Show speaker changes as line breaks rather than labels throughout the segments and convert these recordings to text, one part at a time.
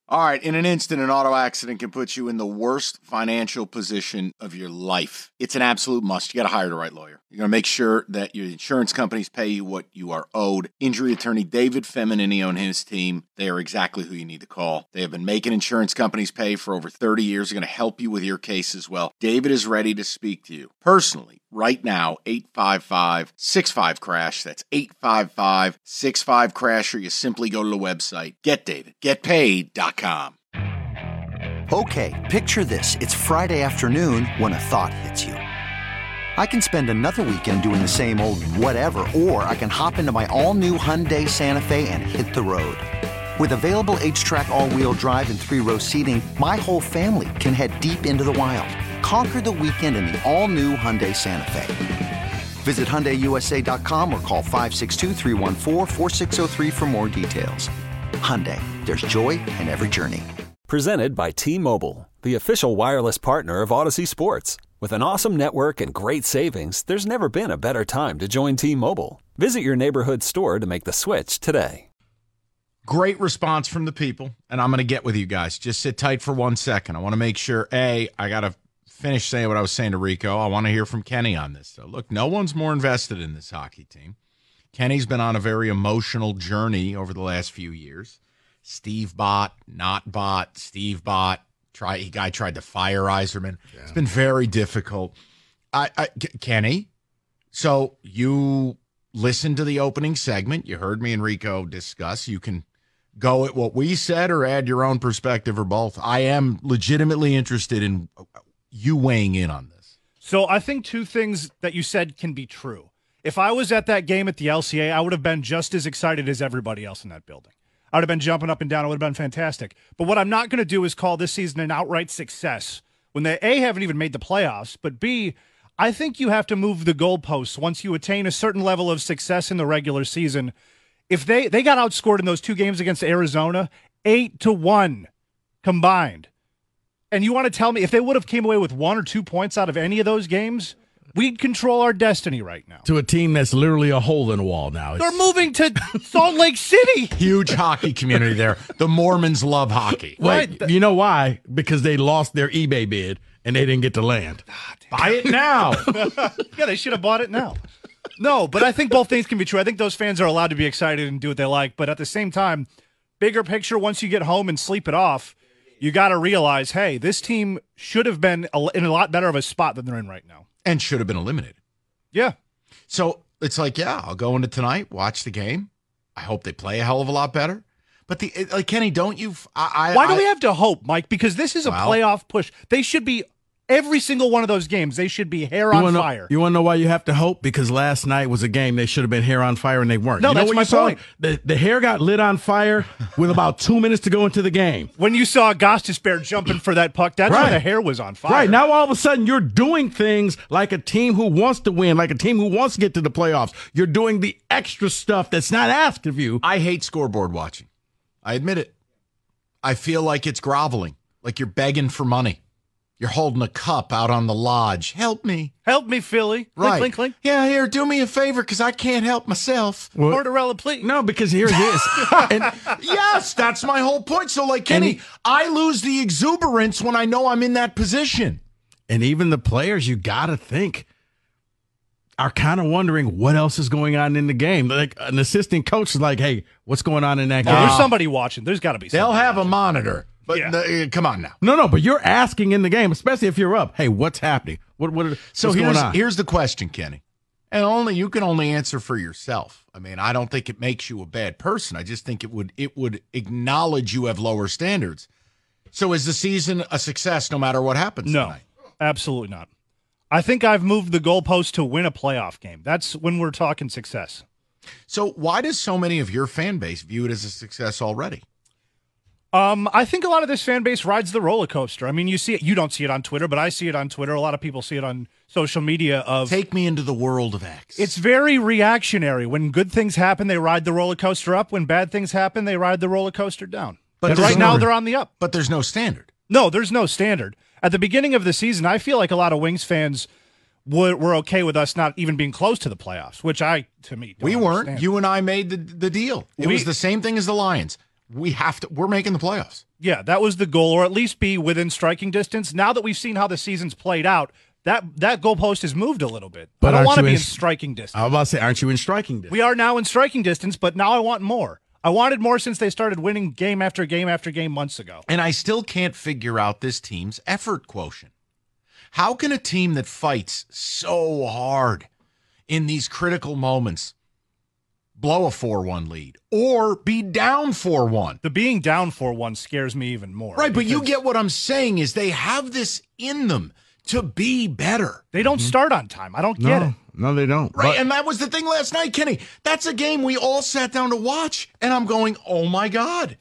All right, in an instant, an auto accident can put you in the worst financial position of your life. It's an absolute must. You got to hire the right lawyer. You're going to make sure that your insurance companies pay you what you are owed. Injury attorney David Feminini and his team, they are exactly who you need to call. They have been making insurance companies pay for over 30 years. They're going to help you with your case as well. David is ready to speak to you personally. Right now, 855-65-CRASH. That's 855-65-CRASH, or you simply go to the website, getdavidgetpaid.com.
Okay, picture this. It's Friday afternoon when a thought hits you. I can spend another weekend doing the same old whatever, or I can hop into my all-new Hyundai Santa Fe and hit the road. With available H-Track all-wheel drive and 3-row seating, my whole family can head deep into the wild. Conquer the weekend in the all-new Hyundai Santa Fe. Visit HyundaiUSA.com or call 562-314-4603 for more details. Hyundai, there's joy in every journey.
Presented by T-Mobile, the official wireless partner of Odyssey Sports. With an awesome network and great savings, there's never been a better time to join T-Mobile. Visit your neighborhood store to make the switch today.
Great response from the people, and I'm going to get with you guys. Just sit tight for 1 second. I want to make sure, I got to finish saying what I was saying to Rico. I want to hear from Kenny on this. So, look, no one's more invested in this hockey team. Kenny's been on a very emotional journey over the last few years. Steve Bott, not Bott, Steve Bott. Guy tried to fire Yzerman. Yeah. It's been very difficult. Kenny, so you listened to the opening segment. You heard me and Rico discuss. You can go at what we said or add your own perspective or both. I am legitimately interested in you weighing in on this.
So I think two things that you said can be true. If I was at that game at the LCA, I would have been just as excited as everybody else in that building. I would have been jumping up and down. It would have been fantastic. But what I'm not going to do is call this season an outright success when they, A, haven't even made the playoffs, but B, I think you have to move the goalposts once you attain a certain level of success in the regular season. If they got outscored in those two games against Arizona, 8-1 combined. And you want to tell me if they would have came away with 1 or 2 points out of any of those games, we'd control our destiny right now.
To a team that's literally a hole in the wall now.
They're moving to Salt Lake City.
Huge hockey community there. The Mormons love hockey.
Wait, you know why? Because they lost their eBay bid and they didn't get to land.
Buy it now.
Yeah, they should have bought it now. No, but I think both things can be true. I think those fans are allowed to be excited and do what they like. But at the same time, bigger picture, once you get home and sleep it off, you got to realize, hey, this team should have been in a lot better of a spot than they're in right now.
And should have been eliminated.
Yeah.
So it's like, yeah, I'll go into tonight, watch the game. I hope they play a hell of a lot better. But Kenny, don't you?
Why do we have to hope, Mike? Because this is a playoff push. They should be every single one of those games. They should be hair on fire.
You want to know why you have to hope? Because last night was a game they should have been hair on fire and they weren't.
No, that's my point.
The hair got lit on fire with about 2 minutes to go into the game.
When you saw Gostisbehere jumping for that puck, that's when the hair was on fire.
Right. Now all of a sudden you're doing things like a team who wants to win, like a team who wants to get to the playoffs. You're doing the extra stuff that's not asked of you.
I hate scoreboard watching. I admit it. I feel like it's groveling, like you're begging for money. You're holding a cup out on the lodge. Help me.
Help me, Philly.
Right.
Clink, clink, clink.
Yeah, here, do me a favor because I can't help myself.
Tortorella, please.
No, because here it is.
Yes, that's my whole point. So, like, Kenny, I lose the exuberance when I know I'm in that position.
And even the players, you got to think, are kind of wondering what else is going on in the game. Like an assistant coach is like, hey, what's going on in that game?
There's somebody watching. There's got to be somebody.
They'll have
watching.
a monitor. But come on now.
No, but you're asking in the game, especially if you're up. Hey, what's happening? What's going on?
Here's the question, Kenny. And you can only answer for yourself. I mean, I don't think it makes you a bad person. I just think it would acknowledge you have lower standards. So is the season a success no matter what happens tonight?
Absolutely not. I think I've moved the goalpost to win a playoff game. That's when we're talking success.
So why does so many of your fan base view it as a success already?
I think a lot of this fan base rides the roller coaster. I mean, you see it. You don't see it on Twitter, but I see it on Twitter. A lot of people see it on social media.
Take me into the world of X.
It's very reactionary. When good things happen, they ride the roller coaster up. When bad things happen, they ride the roller coaster down. But right now, they're on the up.
But there's no standard.
No, there's no standard. At the beginning of the season, I feel like a lot of Wings fans were okay with us not even being close to the playoffs, which we weren't.
You and I made the deal. It was the same thing as the Lions. we're making the playoffs.
Yeah, that was the goal, or at least be within striking distance. Now that we've seen how the season's played out, that goalpost has moved a little bit.
But
I don't want to be in
in
striking distance.
I was about to say, aren't you in striking distance?
We are now in striking distance, but now I want more. I wanted more since they started winning game after game after game months ago.
And I still can't figure out this team's effort quotient. How can a team that fights so hard in these critical moments blow a 4-1 lead or be down 4-1?
The being down 4-1 scares me even more.
Right, but you get what I'm saying is they have this in them to be better.
They don't start on time. I don't get it.
No, they don't.
Right,
But-
and that was the thing last night, Kenny. That's a game we all sat down to watch, and I'm going, oh my God.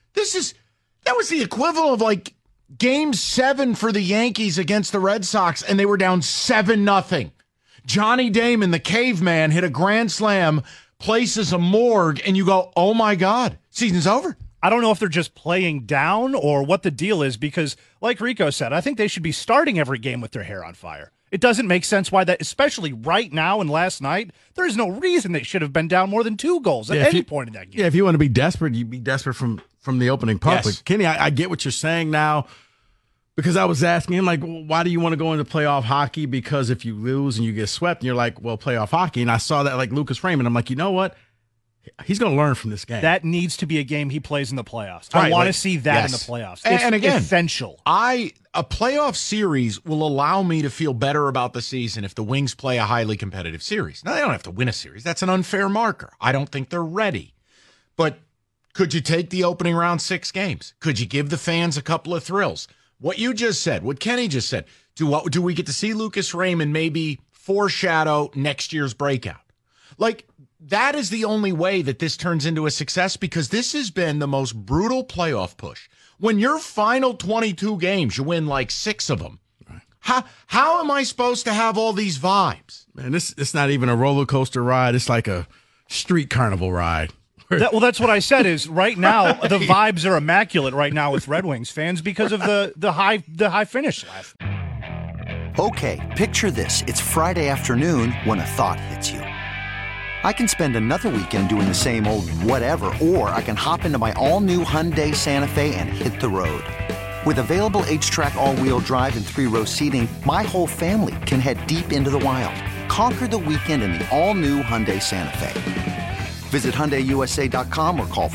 That was the equivalent of like Game 7 for the Yankees against the Red Sox, and they were down 7-0. Johnny Damon, the caveman, hit a grand slam, places a morgue, and you go, oh my God, season's over.
I don't know if they're just playing down or what the deal is because, like Rico said, I think they should be starting every game with their hair on fire. It doesn't make sense why that, especially right now and last night, there is no reason they should have been down more than 2 goals at any point in that game.
Yeah, if you want to be desperate, you'd be desperate from the opening puck.
Yes.
But Kenny, I get what you're saying now because I was asking him, like, well, why do you want to go into playoff hockey? Because if you lose and you get swept, and you're like, well, playoff hockey. And I saw that like Lucas Raymond. I'm like, you know what? He's going to learn from this game.
That needs to be a game he plays in the playoffs.
Right,
I want to
like-
see that in the
yes.
playoffs.
And
It's
again,
essential.
A playoff series will allow me to feel better about the season if the Wings play a highly competitive series. Now, they don't have to win a series. That's an unfair marker. I don't think they're ready. But could you take the opening round 6 games? Could you give the fans a couple of thrills? What you just said, what Kenny just said, do we get to see Lucas Raymond maybe foreshadow next year's breakout? Like, that is the only way that this turns into a success because this has been the most brutal playoff push. When your final 22 games, you win like 6 of them. Right. How am I supposed to have all these vibes?
Man, it's not even a roller coaster ride. It's like a street carnival ride.
That's what I said is right now the vibes are immaculate right now with Red Wings fans because of the high finish last night.
Okay, picture this. It's Friday afternoon when a thought hits you. I can spend another weekend doing the same old whatever, or I can hop into my all-new Hyundai Santa Fe and hit the road. With available H-Track all-wheel drive and 3-row seating, my whole family can head deep into the wild. Conquer the weekend in the all-new Hyundai Santa Fe. Visit HyundaiUSA.com or call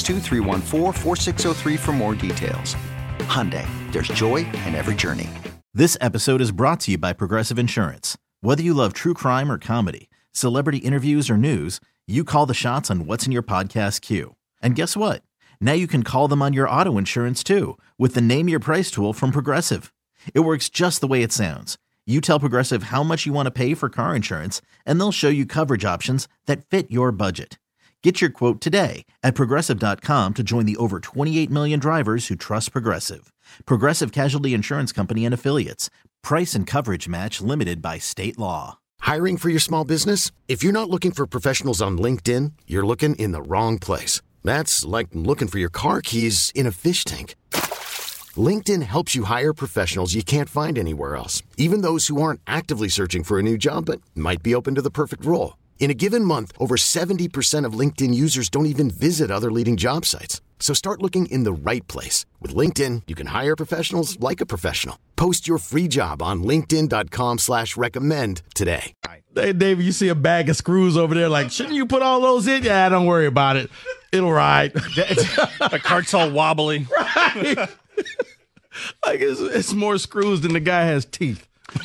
562-314-4603 for more details. Hyundai, there's joy in every journey.
This episode is brought to you by Progressive Insurance. Whether you love true crime or comedy, celebrity interviews or news, you call the shots on what's in your podcast queue. And guess what? Now you can call them on your auto insurance too with the Name Your Price tool from Progressive. It works just the way it sounds. You tell Progressive how much you want to pay for car insurance, and they'll show you coverage options that fit your budget. Get your quote today at Progressive.com to join the over 28 million drivers who trust Progressive. Progressive Casualty Insurance Company and Affiliates. Price and coverage match limited by state law.
Hiring for your small business? If you're not looking for professionals on LinkedIn, you're looking in the wrong place. That's like looking for your car keys in a fish tank. LinkedIn helps you hire professionals you can't find anywhere else, even those who aren't actively searching for a new job but might be open to the perfect role. In a given month, over 70% of LinkedIn users don't even visit other leading job sites. So start looking in the right place. With LinkedIn, you can hire professionals like a professional. Post your free job on linkedin.com/recommend today.
Hey, David, you see a bag of screws over there. Like, shouldn't you put all those in? Yeah, don't worry about it. It'll ride.
The cart's all wobbly.
Right. Like, it's more screws than the guy has teeth.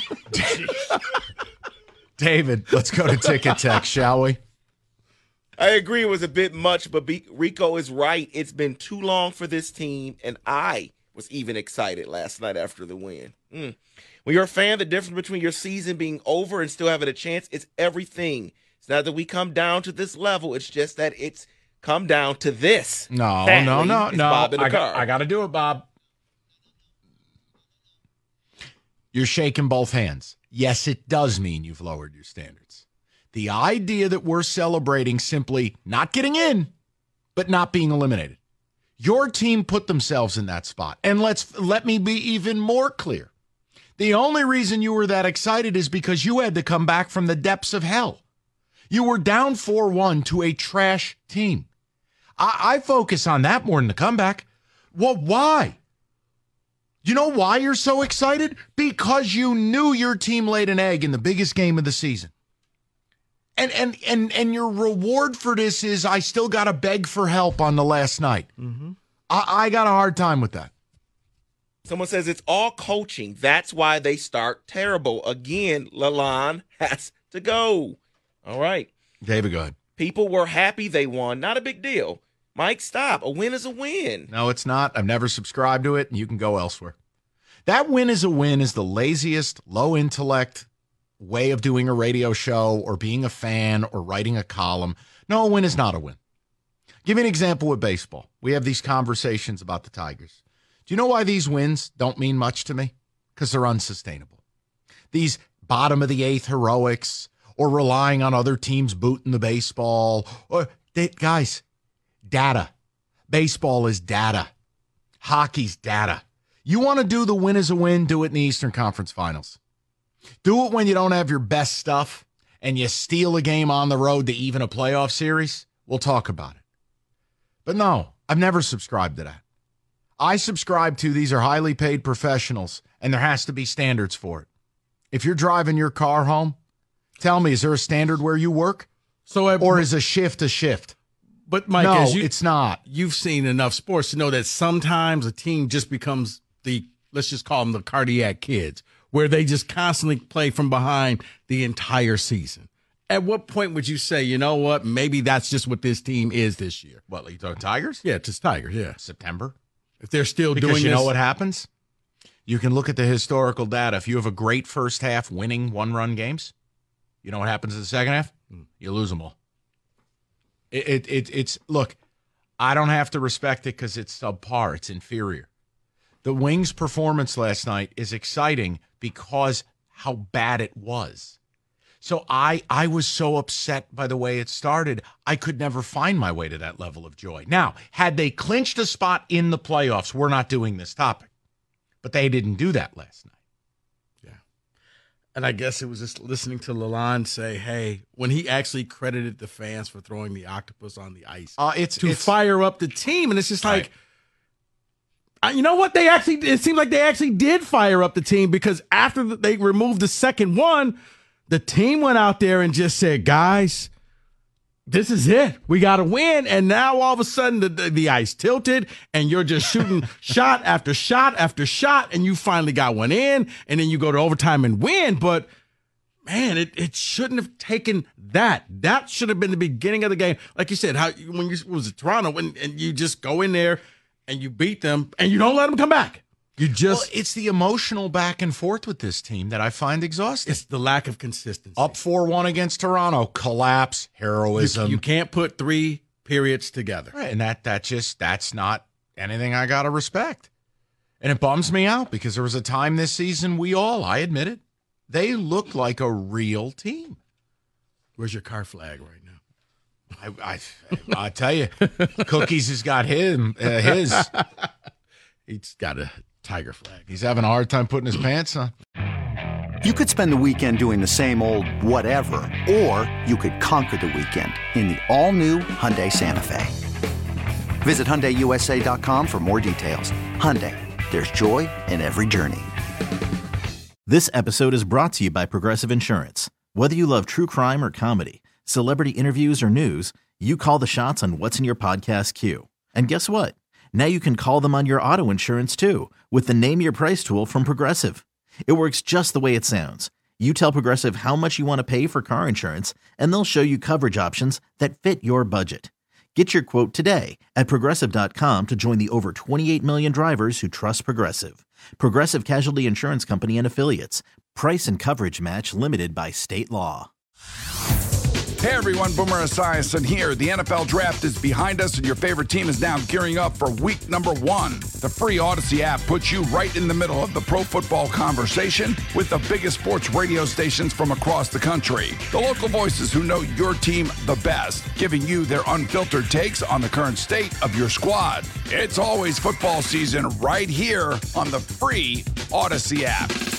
David, let's go to Ticket Tech, shall we?
I agree it was a bit much, but Rico is right. It's been too long for this team, and I was even excited last night after the win. When you're a fan, the difference between your season being over and still having a chance, it's everything. It's not that we come down to this level. It's just that it's come down to this.
No.
Bob in the car.
I got to do it, Bob. You're shaking both hands. Yes, it does mean you've lowered your standards. The idea that we're celebrating simply not getting in, but not being eliminated. Your team put themselves in that spot. And let me be even more clear. The only reason you were that excited is because you had to come back from the depths of hell. You were down 4-1 to a trash team. I focus on that more than the comeback. Well, why? You know why you're so excited? Because you knew your team laid an egg in the biggest game of the season. And your reward for this is I still got to beg for help on the last night. Mm-hmm. I got a hard time with that.
Someone says it's all coaching. That's why they start terrible. Again, Lalonde has to go. All right.
David, go ahead.
People were happy they won. Not a big deal. Mike, stop. A win is a win.
No, it's not. I've never subscribed to it, and you can go elsewhere. That win is a win is the laziest, low-intellect way of doing a radio show or being a fan or writing a column. No, a win is not a win. Give me an example with baseball. We have these conversations about the Tigers. Do you know why these wins don't mean much to me? Because they're unsustainable. These bottom-of-the-eighth heroics or relying on other teams booting the baseball. Guys, data. Baseball is data. Hockey's data. You want to do the win is a win, do it in the Eastern Conference Finals. Do it when you don't have your best stuff and you steal a game on the road to even a playoff series. We'll talk about it. But no, I've never subscribed to that. I subscribe to these are highly paid professionals, and there has to be standards for it. If you're driving your car home, tell me, is there a standard where you work? Or is a shift?
But, Mike,
no, it's not.
You've seen enough sports to know that sometimes a team just becomes let's just call them the cardiac kids, where they just constantly play from behind the entire season. At what point would you say, you know what, maybe that's just what this team is this year?
What, are you talking Tigers?
Yeah, it's Tigers, yeah.
September.
If they're still doing this.
Because you know what happens? You can look at the historical data. If you have a great first half winning one-run games, you know what happens in the second half? You lose them all. It's look, I don't have to respect it because it's subpar. It's inferior. The Wings' performance last night is exciting because how bad it was. So I was so upset by the way it started, I could never find my way to that level of joy. Now, had they clinched a spot in the playoffs, we're not doing this topic. But they didn't do that last night.
Yeah. And I guess it was just listening to Lalonde say, hey, when he actually credited the fans for throwing the octopus on the ice to fire up the team. And it's just like, you know what? It seemed like they actually did fire up the team because after they removed the second one, the team went out there and just said, guys, this is it. We got to win. And now all of a sudden the ice tilted and you're just shooting shot after shot after shot. And you finally got one in and then you go to overtime and win. But man, it shouldn't have taken that. That should have been the beginning of the game. Like you said, when you was at Toronto and you just go in there and you beat them and you don't let them come back.
It's the emotional back and forth with this team that I find exhausting.
It's the lack of consistency.
Up 4-1 against Toronto, collapse, heroism.
You can't put 3 periods together.
Right, and that's not anything I got to respect. And it bums me out because there was a time this season I admit it, they looked like a real team.
Where's your car flag right now?
I tell you, Cookies has got his.
He's got a Tiger flag.
He's having a hard time putting his pants on.
You could spend the weekend doing the same old whatever, or you could conquer the weekend in the all-new Hyundai Santa Fe. Visit HyundaiUSA.com for more details. Hyundai, there's joy in every journey.
This episode is brought to you by Progressive Insurance. Whether you love true crime or comedy, celebrity interviews or news, you call the shots on what's in your podcast queue. And guess what? Now you can call them on your auto insurance too with the Name Your Price tool from Progressive. It works just the way it sounds. You tell Progressive how much you want to pay for car insurance, and they'll show you coverage options that fit your budget. Get your quote today at Progressive.com to join the over 28 million drivers who trust Progressive. Progressive Casualty Insurance Company and Affiliates. Price and coverage match limited by state law.
Hey everyone, Boomer Esiason here. The NFL Draft is behind us and your favorite team is now gearing up for week number 1. The free Odyssey app puts you right in the middle of the pro football conversation with the biggest sports radio stations from across the country. The local voices who know your team the best, giving you their unfiltered takes on the current state of your squad. It's always football season right here on the free Odyssey app.